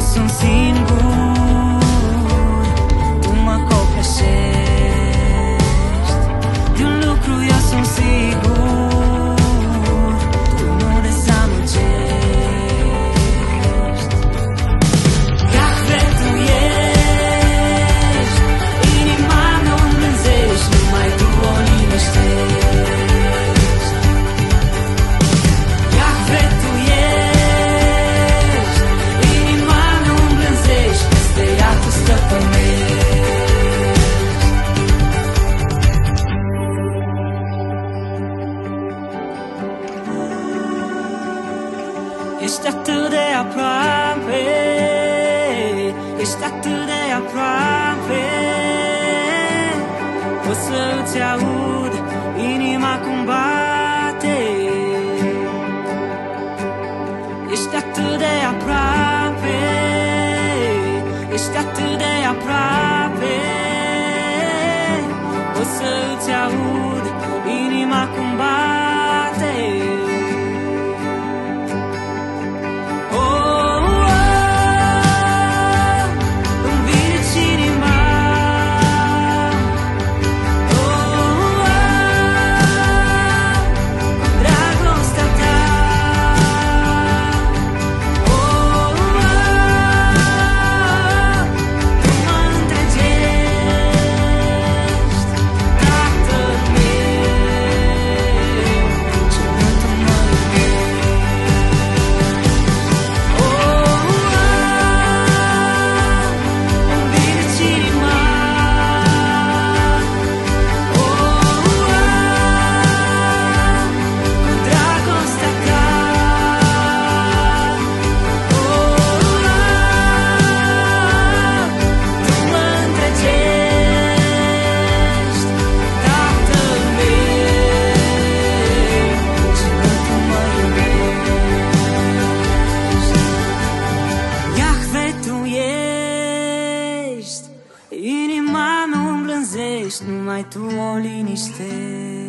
sunt singur, tu mă copleșești. De un lucru eu sunt sigur, tu nu dezamăgești. Iahve, tu ești, inima mea o îmblânzești, numai tu o liniștești. Iahve, tu ești, inima mea o îmblânzești, peste ea tu stăpânești. Ești atât de aproape, ești atât de aproape, pot să îți aud inima cum bate. Ești atât de aproape, ești atât de aproape, pot să îți aud inima cum bate. Inima mea o îmblânzești, numai tu o liniștești.